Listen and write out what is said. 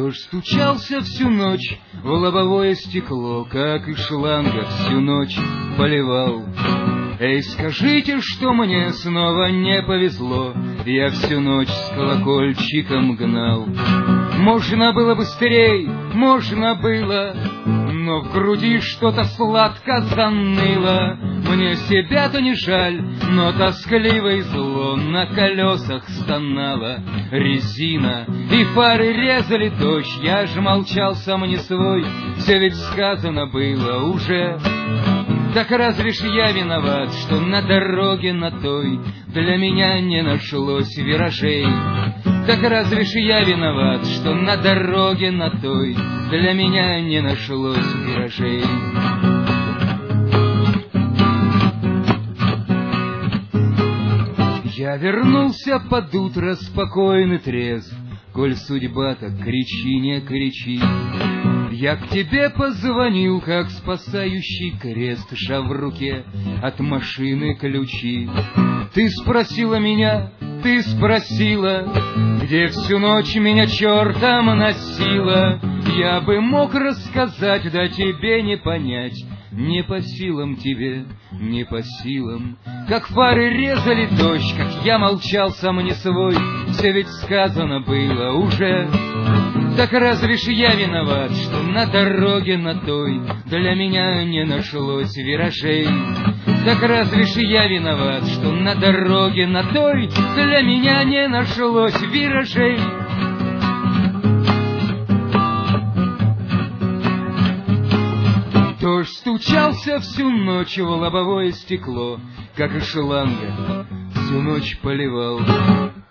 Дождь стучался всю ночь в лобовое стекло, как из шланга всю ночь поливал. Эй, скажите, что мне снова не повезло, я всю ночь с колокольчиком гнал. Можно было быстрей, можно было, но в груди что-то сладко заныло. Мне себя-то не жаль, но тоскливо и зло на колесах стонала резина, и фары резали дождь. Я же молчал сам не свой, все ведь сказано было уже. Так разве ж я виноват, что на дороге на той для меня не нашлось виражей? Так разве ж я виноват, что на дороге на той для меня не нашлось виражей? Я вернулся под утро спокойный, трезв, коль судьба так кричи, не кричи. Я к тебе позвонил, как спасающий крест, держа в руке от машины ключи. Ты спросила меня, ты спросила, где всю ночь меня чертом носила. Я бы мог рассказать, да тебе не понять, не по силам тебе, не по силам. Как фары резали дождь, как я молчал сам не свой, все ведь сказано было уже. Так разве ж я виноват, что на дороге на той для меня не нашлось виражей? Так разве ж я виноват, что на дороге на той для меня не нашлось виражей? Дождь стучался всю ночь в лобовое стекло, как из шланга всю ночь поливал.